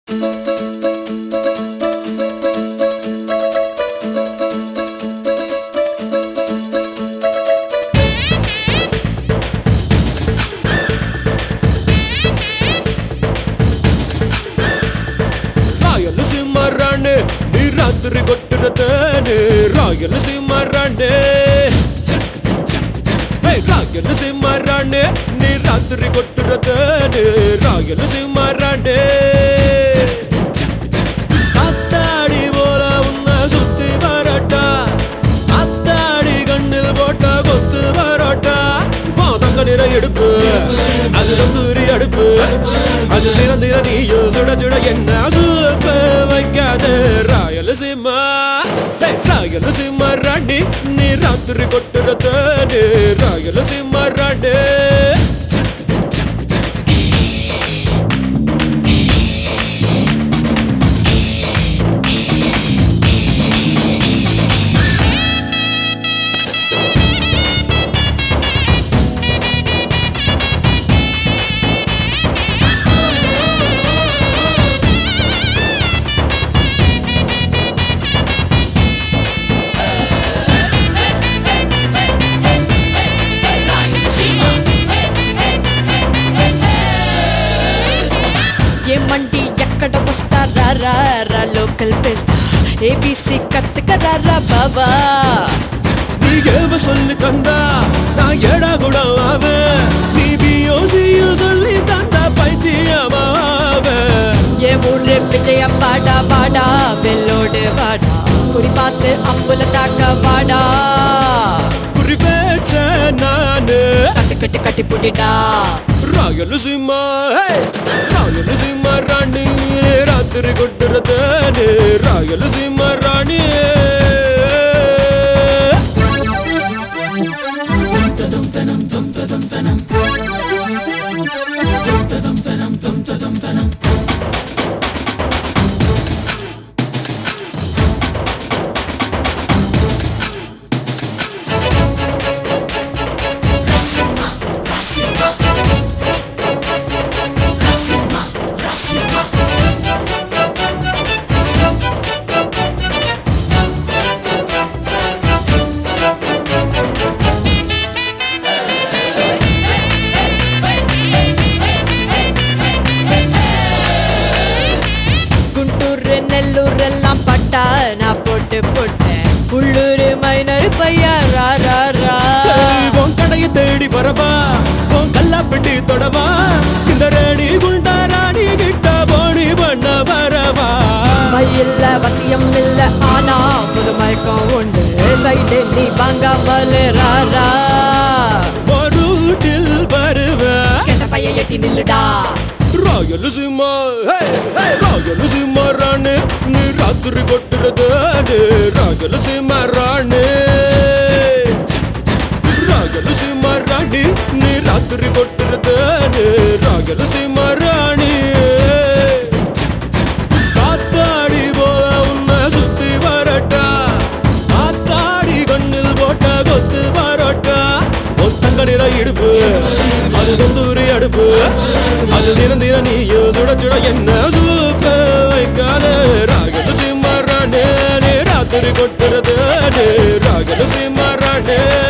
రాయలసీమరాణే నీ రాత్రి కొట్టురతనే రాయలసీమరాణే రాయలసీమరాణే నీ రాత్రి కొట్టురతనే రాయలసీమరాణే அத்தாடி போல உன்ன சுத்தி வரட்டா அத்தாடி கண்ணில் போட்ட கொத்து வரட்டா தங்க நிற எடுப்பு அது தந்தூரி அடுப்பு அது நிறந்திர நீயோ சுட சுட என்ன சூப்ப வைக்காது ராயலசீமா ராயலசீமா ராணி நீ ராத்திரி கொட்டுறது ராயலசீமா ராணி ఏమండి ఎక్కడ వస్తారా లోకల్ బెస్ట్ ఏబిసి కత్తుకరారా బాబా நீ ஏவ சொல்லி தந்தா நான் ஏடா கூட ஆவேன் நீ பியோசியோ சொல்லி தந்தா பைத்தியமாவேன் ఏ ఊరే విజయ వాడా వాడా వెల్లోడు వాడా కుడి పాத்து అప్పుల దాకా వాడా குறி பேச்ச நானு కట్టు కట్టి పుడిడా ராயலசீமா ராயலசீமா ராணி ராத்திரி கொட்டுறது ராயலசீமா ராணி నెల్లూరెல்லாம் పట్టా నా పొట్టు పొట్టు உள்ளூர் மைனர் பையா ரா உன் கடையை தேடி வரவா உன் கல்லாப்பட்டி தொடவா இந்த ராணி குண்டா ராணி கிட்ட போடி பண்ண வரவா இல்ல வசியம் இல்ல ஆனா புது மயக்கம் உண்டு சைடு நீ வாங்காமல் ராரா ரூட்டில் வருவேன் கெட்ட பைய எட்டி நில்லுடா ராயலசீமா ராயலசீமா ராணி நீ ராத்திரி கொட்டுறது ராயலசீமா ராணி ராயலசீமா ராணி நீ ராத்திரி கொட்டுறது ராயலசீமா ராணி காத்தாடி போல உன்னை சுத்தி வரட்டா ஆத்தாடி கண்ணில் போட்ட கொத்து வரட்டா தங்க நிற இடுப்பு அது தந்தூரி அடுப்பு அது தினந்திர நீயோ சுட சுட என்ன சூப்ப வைக்காத ராயலசீமா ராணி ராத்திரி கொட்டுறது ராயலசீமா ராணி